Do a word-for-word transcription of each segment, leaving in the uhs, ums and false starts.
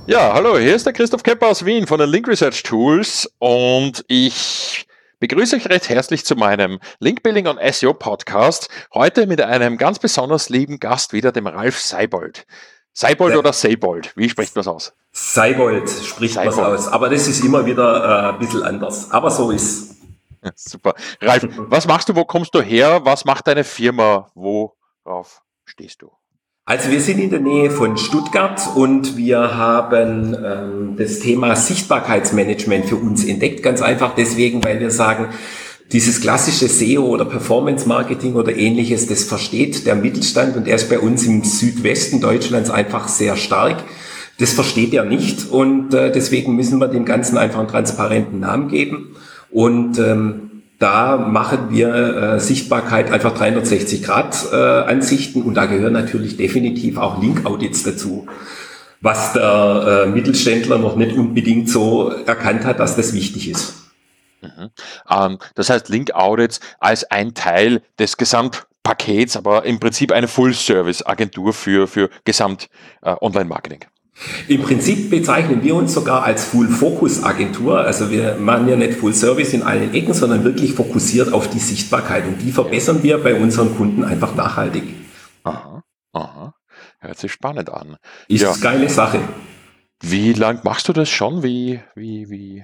Ja, hallo, hier ist der Christoph Kepper aus Wien von den Link Research Tools und ich begrüße euch recht herzlich zu meinem Link Building und S E O Podcast. Heute mit einem ganz besonders lieben Gast wieder, dem Ralf Seibold. Seibold Ja. oder Seibold? Wie spricht man es aus? Seibold spricht man es Seibold. aus, aber das ist immer wieder äh, ein bisschen anders. Aber so ist. Ja, super. Ralf, was machst du, wo kommst du her? Was macht deine Firma? Worauf stehst du? Also wir sind in der Nähe von Stuttgart und wir haben ähm, das Thema Sichtbarkeitsmanagement für uns entdeckt. Ganz einfach deswegen, weil wir sagen, dieses klassische S E O oder Performance Marketing oder ähnliches, das versteht der Mittelstand und er ist bei uns im Südwesten Deutschlands einfach sehr stark. Das versteht er nicht und äh, deswegen müssen wir dem Ganzen einfach einen transparenten Namen geben. Und ähm, da machen wir äh, Sichtbarkeit einfach dreihundertsechzig Grad äh, Ansichten und da gehören natürlich definitiv auch Link-Audits dazu, was der äh, Mittelständler noch nicht unbedingt so erkannt hat, dass das wichtig ist. Mhm. Ähm, das heißt Link-Audits als ein Teil des Gesamtpakets, aber im Prinzip eine Full-Service-Agentur für, für Gesamt-Online-Marketing. Im Prinzip bezeichnen wir uns sogar als Full-Focus-Agentur. Also wir machen ja nicht Full-Service in allen Ecken, sondern wirklich fokussiert auf die Sichtbarkeit. Und die verbessern wir bei unseren Kunden einfach nachhaltig. Aha, aha. Hört sich spannend an. Ist Ja. eine geile Sache. Wie lang machst du das schon? Wie, wie, wie?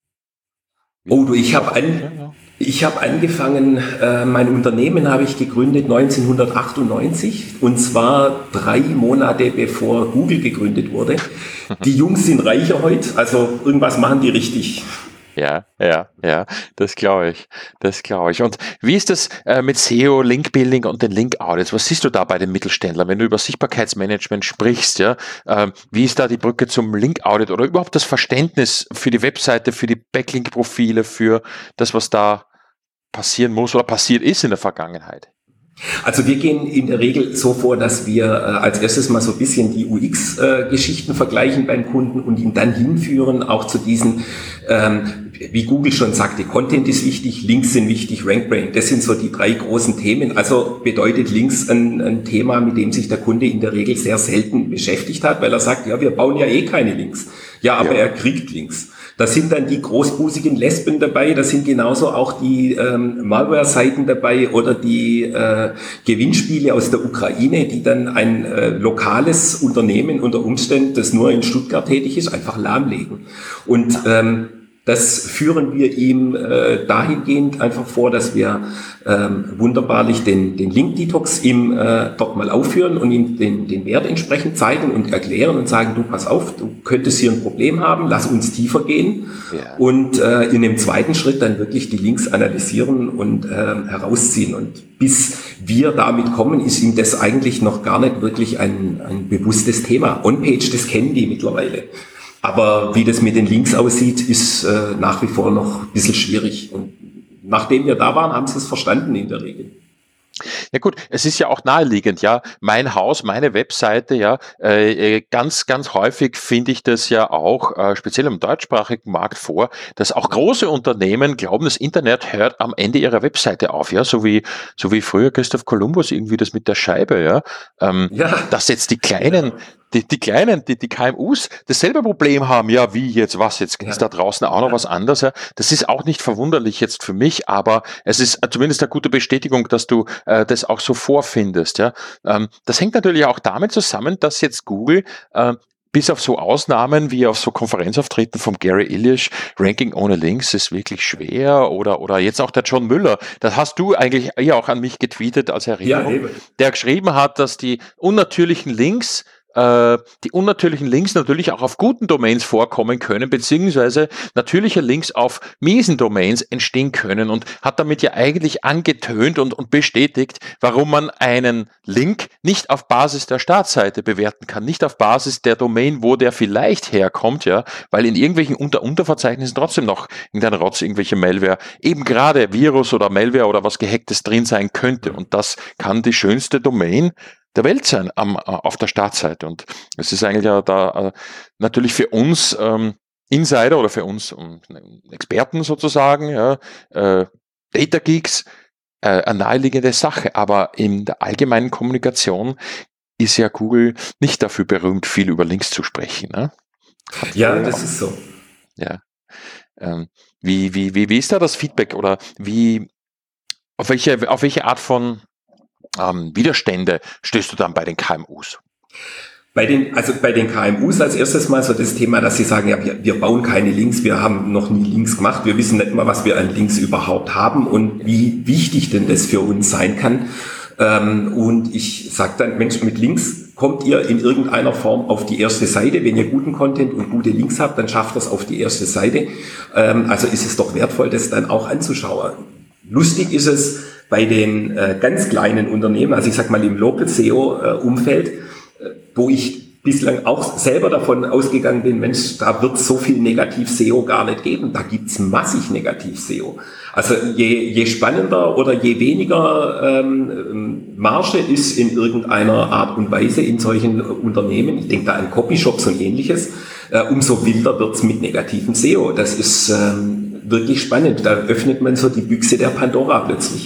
wie Oh du, ich habe an, ja, ja. ich habe angefangen, äh, mein Unternehmen habe ich gegründet neunzehnhundertachtundneunzig und zwar drei Monate bevor Google gegründet wurde. Die Jungs sind reicher heute, also irgendwas machen die richtig. Ja, ja, ja, das glaube ich, das glaube ich. Und wie ist das äh, mit S E O, Link-Building und den Link-Audits? Was siehst du da bei den Mittelständlern, wenn du über Sichtbarkeitsmanagement sprichst? Ja, äh, wie ist da die Brücke zum Link-Audit oder überhaupt das Verständnis für die Webseite, für die Backlink-Profile, für das, was da passieren muss oder passiert ist in der Vergangenheit? Also wir gehen in der Regel so vor, dass wir äh, als erstes mal so ein bisschen die U X-Geschichten äh, vergleichen beim Kunden und ihn dann hinführen, auch zu diesen, ähm, wie Google schon sagte, Content ist wichtig, Links sind wichtig, RankBrain, das sind so die drei großen Themen. Also bedeutet Links ein, ein Thema, mit dem sich der Kunde in der Regel sehr selten beschäftigt hat, weil er sagt, ja, wir bauen ja eh keine Links. Ja, aber ja. Er kriegt Links. Da sind dann die großbusigen Lesben dabei, da sind genauso auch die ähm, Malware-Seiten dabei oder die äh, Gewinnspiele aus der Ukraine, die dann ein äh, lokales Unternehmen unter Umständen, das nur in Stuttgart tätig ist, einfach lahmlegen. Und ähm, das führen wir ihm äh, dahingehend einfach vor, dass wir ähm, wunderbarlich den, den Link-Detox ihm äh, dort mal aufführen und ihm den, den Wert entsprechend zeigen und erklären und sagen, du pass auf, du könntest hier ein Problem haben, lass uns tiefer gehen. Ja. Und äh, in dem zweiten Schritt dann wirklich die Links analysieren und äh, herausziehen. Und bis wir damit kommen, ist ihm das eigentlich noch gar nicht wirklich ein, ein bewusstes Thema. On-Page, das kennen die mittlerweile. Aber wie das mit den Links aussieht, ist äh, nach wie vor noch ein bisschen schwierig. Und nachdem wir da waren, haben sie es verstanden in der Regel. Ja gut, es ist ja auch naheliegend, ja, mein Haus, meine Webseite, ja, äh, ganz, ganz häufig finde ich das ja auch, äh, speziell im deutschsprachigen Markt vor, dass auch große Unternehmen glauben, das Internet hört am Ende ihrer Webseite auf, ja, so wie, so wie früher Christoph Kolumbus irgendwie das mit der Scheibe, ja, ähm, ja. Dass jetzt die kleinen, ja. Die, die Kleinen, die, die K M Us dasselbe Problem haben, ja, wie jetzt, was jetzt, ist ja. Da draußen auch noch ja. was anderes, ja. Das ist auch nicht verwunderlich jetzt für mich, aber es ist zumindest eine gute Bestätigung, dass du äh, das auch so vorfindest, ja. Ähm, das hängt natürlich auch damit zusammen, dass jetzt Google äh, bis auf so Ausnahmen wie auf so Konferenzauftritten vom Gary Illyes, Ranking ohne Links ist wirklich schwer oder, oder jetzt auch der John Müller, das hast du eigentlich ja auch an mich getweetet als Erinnerung, ja, der geschrieben hat, dass die unnatürlichen Links die unnatürlichen Links natürlich auch auf guten Domains vorkommen können, beziehungsweise natürliche Links auf miesen Domains entstehen können und hat damit ja eigentlich angetönt und, und bestätigt, warum man einen Link nicht auf Basis der Startseite bewerten kann, nicht auf Basis der Domain, wo der vielleicht herkommt, ja, weil in irgendwelchen Unter-Unterverzeichnissen trotzdem noch irgendein Rotz, irgendwelche Malware, eben gerade Virus oder Malware oder was Gehacktes drin sein könnte und das kann die schönste Domain der Welt sein am, auf der Startseite. Und es ist eigentlich ja da äh, natürlich für uns ähm, Insider oder für uns um, Experten sozusagen, ja, äh, Data Geeks, äh, eine naheliegende Sache. Aber in der allgemeinen Kommunikation ist ja Google nicht dafür berühmt, viel über Links zu sprechen. Ne? Hat Ja, vorher das auch, ist so. ja. Ähm, wie, wie, wie, wie ist da das Feedback oder wie, auf welche, auf welche Art von ähm, Widerstände stößt du dann bei den K M Us? Bei den, also bei den K M Us als erstes mal so das Thema, dass sie sagen, ja, wir, wir bauen keine Links, wir haben noch nie Links gemacht, wir wissen nicht mal, was wir an Links überhaupt haben und wie wichtig denn das für uns sein kann. Ähm, und ich sage dann, Mensch, mit Links kommt ihr in irgendeiner Form auf die erste Seite. Wenn ihr guten Content und gute Links habt, dann schafft das auf die erste Seite. Ähm, also ist es doch wertvoll, das dann auch anzuschauen. Lustig ist es bei den äh, ganz kleinen Unternehmen, also ich sag mal im Local S E O-Umfeld, äh, wo ich bislang auch selber davon ausgegangen bin, Mensch, da wird so viel Negativ-S E O gar nicht geben. Da gibt's massig Negativ-S E O. Also je, je spannender oder je weniger ähm, Marge ist in irgendeiner Art und Weise in solchen Unternehmen, ich denke da an Copyshops und ähnliches, äh, umso wilder wird's mit negativem S E O. Das ist ähm, wirklich spannend. Da öffnet man so die Büchse der Pandora plötzlich.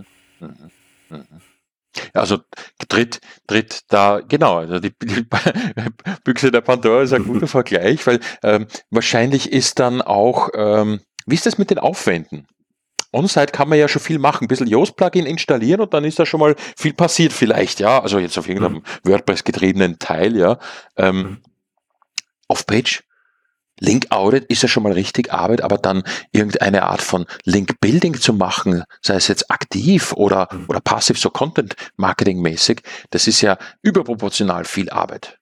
Also tritt, tritt da, genau, also die, die Büchse der Pandora ist ein guter Vergleich, weil ähm, wahrscheinlich ist dann auch, ähm, wie ist das mit den Aufwänden? On-Site kann man ja schon viel machen, ein bisschen Yoast-Plugin installieren und dann ist da schon mal viel passiert vielleicht, ja, also jetzt auf irgendeinem WordPress-getriebenen Teil, ja. Ähm, Off-Page, Link-Audit ist ja schon mal richtig Arbeit, aber dann irgendeine Art von Link-Building zu machen, sei es jetzt aktiv oder, oder passiv, so Content-Marketing-mäßig, das ist ja überproportional viel Arbeit.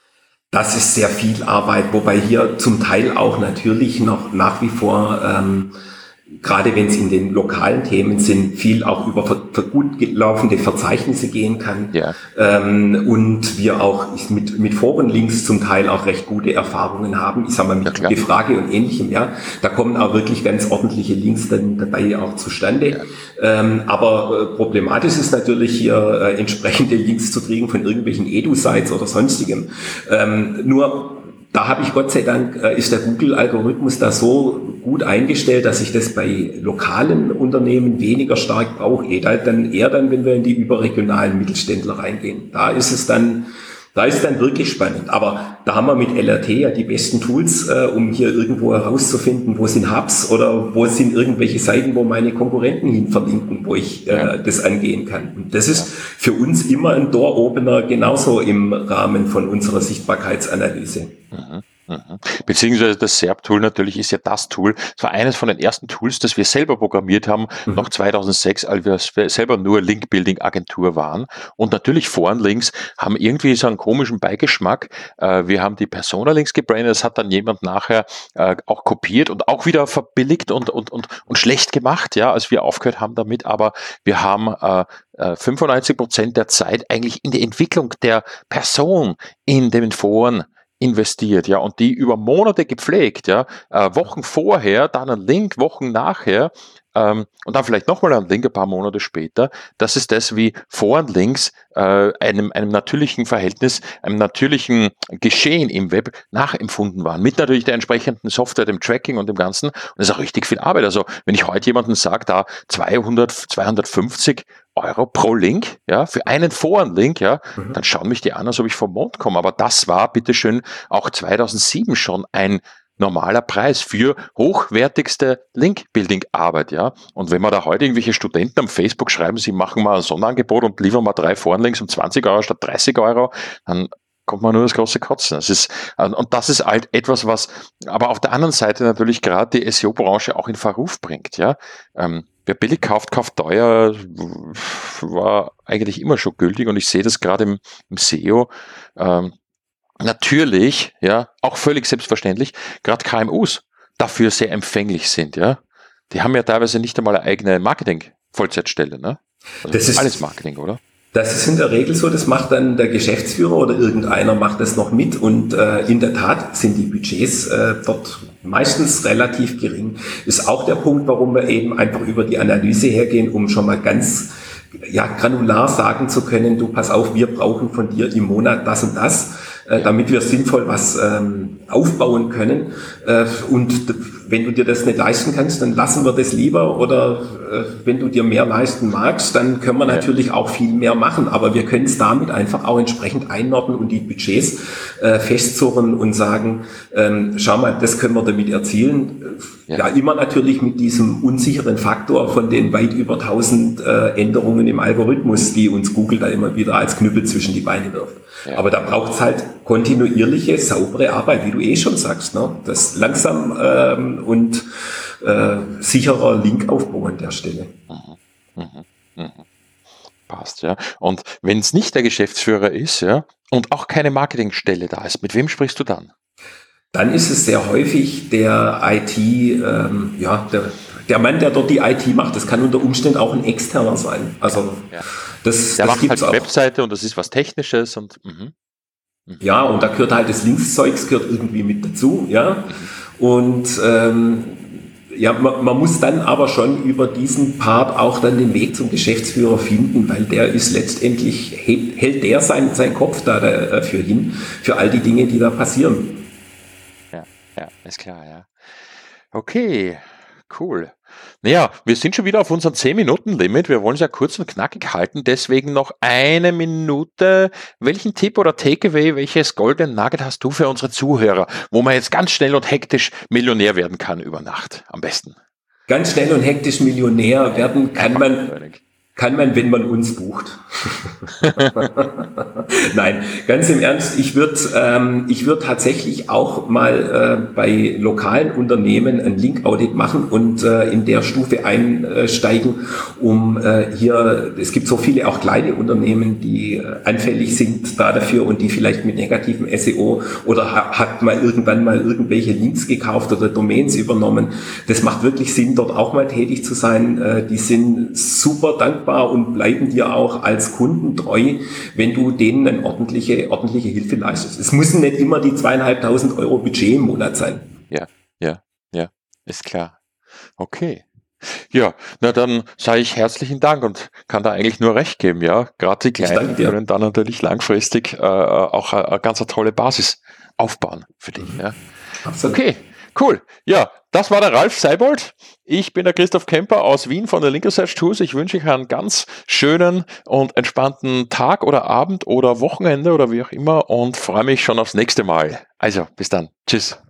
Das ist sehr viel Arbeit, wobei hier zum Teil auch natürlich noch nach wie vor, ähm, gerade wenn es in den lokalen Themen sind, viel auch über ver, ver gut laufende Verzeichnisse gehen kann. Ja. Ähm, und wir auch mit, mit Forenlinks zum Teil auch recht gute Erfahrungen haben. Ich sage mal, mit Ja, gute Frage und ähnlichem, ja. Da kommen auch wirklich ganz ordentliche Links dann dabei auch zustande. Ja. Ähm, aber äh, problematisch ist natürlich hier äh, entsprechende Links zu kriegen von irgendwelchen Edu-Sites oder sonstigem. Ähm, nur da habe ich Gott sei Dank, äh, ist der Google-Algorithmus da so gut eingestellt, dass ich das bei lokalen Unternehmen weniger stark brauche. Eher dann, eher dann, wenn wir in die überregionalen Mittelständler reingehen. Da ist es dann, da ist dann wirklich spannend. Aber da haben wir mit L R T ja die besten Tools, äh, um hier irgendwo herauszufinden, wo sind Hubs oder wo sind irgendwelche Seiten, wo meine Konkurrenten hin verlinken, wo ich äh, ja. das angehen kann. Und das ist für uns immer ein Door-Opener, genauso im Rahmen von unserer Sichtbarkeitsanalyse. Mhm. Beziehungsweise das S E R P-Tool natürlich ist ja das Tool, es war eines von den ersten Tools, das wir selber programmiert haben, mhm. noch zweitausendsechs, als wir selber nur Link-Building-Agentur waren. Und natürlich Forenlinks haben irgendwie so einen komischen Beigeschmack. Wir haben die Persona-Links gebrandet, das hat dann jemand nachher auch kopiert und auch wieder verbilligt und, und, und, und schlecht gemacht, ja, als wir aufgehört haben damit. Aber wir haben fünfundneunzig Prozent der Zeit eigentlich in die Entwicklung der Person in den Foren investiert, ja, und die über Monate gepflegt, ja, äh, Wochen vorher, dann ein Link, Wochen nachher, ähm, und dann vielleicht nochmal ein Link ein paar Monate später. Das ist das, wie Forenlinks äh, einem, einem natürlichen Verhältnis, einem natürlichen Geschehen im Web nachempfunden waren, mit natürlich der entsprechenden Software, dem Tracking und dem Ganzen. Und das ist auch richtig viel Arbeit. Also wenn ich heute jemandem sage, da zweihundert, zweihundertfünfzig Euro pro Link, ja, für einen Forenlink, ja, mhm. dann schauen mich die an, als ob ich vom Mond komme. Aber das war, bitteschön, auch zweitausendsieben schon ein normaler Preis für hochwertigste Link-Building-Arbeit, ja. Und wenn man da heute irgendwelche Studenten am Facebook schreiben, sie machen mal ein Sonderangebot und liefern mal drei Forenlinks um zwanzig Euro statt dreißig Euro, dann kommt man nur das große Kotzen. Das ist, und das ist halt etwas, was aber auf der anderen Seite natürlich gerade die S E O-Branche auch in Verruf bringt, ja. Ähm, wer billig kauft, kauft teuer, war eigentlich immer schon gültig und ich sehe das gerade im, im S E O. Ähm, natürlich, ja, auch völlig selbstverständlich, gerade K M Us dafür sehr empfänglich sind, ja. Die haben ja teilweise nicht einmal eine eigene Marketing-Vollzeitstelle, ne? Also das ist alles Marketing, oder? Das ist in der Regel so, das macht dann der Geschäftsführer oder irgendeiner macht das noch mit und äh, in der Tat sind die Budgets äh, dort meistens relativ gering. Ist auch der Punkt, warum wir eben einfach über die Analyse hergehen, um schon mal ganz ja, granular sagen zu können, du pass auf, wir brauchen von dir im Monat das und das. äh, Ja. damit wir sinnvoll was ähm, aufbauen können. Äh, und d- wenn du dir das nicht leisten kannst, dann lassen wir das lieber. Oder äh, wenn du dir mehr leisten magst, dann können wir Ja. natürlich auch viel mehr machen. Aber wir können es damit einfach auch entsprechend einordnen und die Budgets äh, festzurren und sagen, ähm, schau mal, das können wir damit erzielen. Ja. Ja, immer natürlich mit diesem unsicheren Faktor von den weit über tausend äh, Änderungen im Algorithmus, die uns Google da immer wieder als Knüppel zwischen die Beine wirft. Ja. Aber da braucht es halt kontinuierliche, saubere Arbeit, wie du eh schon sagst. Ne? Das langsam ähm, und äh, sicherer Linkaufbau an der Stelle. Mhm. Mhm. Mhm. Passt, ja. Und wenn es nicht der Geschäftsführer ist, ja, und auch keine Marketingstelle da ist, mit wem sprichst du dann? Dann ist es sehr häufig der I T, ähm, ja, der, der Mann, der dort die I T macht. Das kann unter Umständen auch ein Externer sein. Also Ja. das, Der das macht gibt's halt die auch. Webseite und das ist was Technisches und mhm. Mhm. Ja, und da gehört halt das Linkszeugs gehört irgendwie mit dazu, ja. Und ähm, ja, man, man muss dann aber schon über diesen Part auch dann den Weg zum Geschäftsführer finden, weil der ist letztendlich, hält, hält der sein, sein Kopf da dafür hin, für all die Dinge, die da passieren. Ja, ja, ist klar, ja. Okay, cool. Naja, wir sind schon wieder auf unserem zehn-Minuten-Limit. Wir wollen es ja kurz und knackig halten. Deswegen noch eine Minute. Welchen Tipp oder Takeaway, welches Golden Nugget hast du für unsere Zuhörer, wo man jetzt ganz schnell und hektisch Millionär werden kann über Nacht? Am besten. Ganz schnell und hektisch Millionär werden kann man, kann man, wenn man uns bucht. Nein, ganz im Ernst, ich würde ähm, ich würd tatsächlich auch mal äh, bei lokalen Unternehmen ein Link-Audit machen und äh, in der Stufe einsteigen, um äh, hier, es gibt so viele auch kleine Unternehmen, die äh, anfällig sind da dafür und die vielleicht mit negativem S E O oder ha, hat mal irgendwann mal irgendwelche Links gekauft oder Domains übernommen. Das macht wirklich Sinn, dort auch mal tätig zu sein. Äh, die sind super dankbar und bleiben dir auch als Kunden treu, wenn du denen eine ordentliche, ordentliche Hilfe leistest. Es müssen nicht immer die zweieinhalbtausend Euro Budget im Monat sein. Ja, ja, ja, ist klar. Okay. Ja, na dann sage ich herzlichen Dank und kann da eigentlich nur recht geben, ja. Gerade die Ich danke Kleinen dir. können dann natürlich langfristig äh, auch eine, eine ganz tolle Basis aufbauen für dich. Ja. Absolut. Okay, cool. Ja, das war der Ralf Seibold. Ich bin der Christoph Kemper aus Wien von der Link Research Tools. Ich wünsche euch einen ganz schönen und entspannten Tag oder Abend oder Wochenende oder wie auch immer und freue mich schon aufs nächste Mal. Also, bis dann. Tschüss.